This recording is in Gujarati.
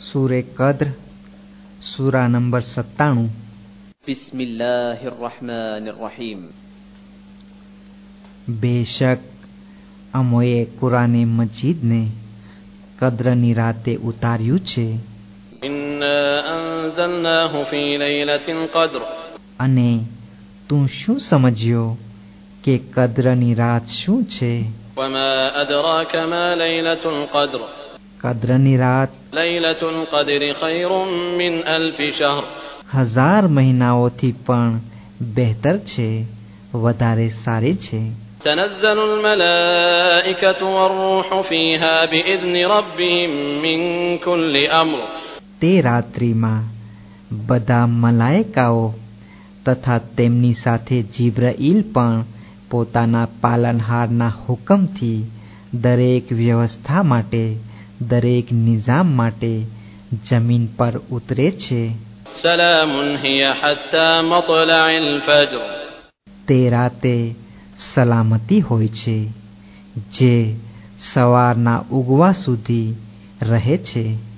सूरे कद्र सूरा नंबर 97। बिस्मिल्लाहिर्रहमानिर्रहीम। बेशक अमोए कुराने मजीद ने कद्રની રાતે ઉતાર્યું છે ઇન્ના અંઝલનાહુ ફી લૈલતિલ કદ્ર। અને તું શું સમજ્યો કે કદ્રની રાત શું છે? વમા અદરાકા મા લૈલતુલ કદ્ર। કદ્રની રાત લૈલતુલ કદ્ર ખૈરુમ મિન અલ્ફ શહર। 1000 મહિનાઓથી પણ બહેતર છે, વધારે સારી છે। تنزل الملائكة والروح فيها بإذن ربهم من كل أمر। તે રાત્રિમાં બધા મલાઈકાઓ તથા તેમની સાથે જીબ્રાઈલ પણ પોતાના પાલનહારના હુકમથી દરેક વ્યવસ્થા માટે, દરેક નિઝામ માટે જમીન પર ઉતરે છે। સલામુન હિયા હત્તા મતલઇલ ફજર। તે રાતે સલામતી હોય છે જે સવારના ઉગવા સુધી રહે છે।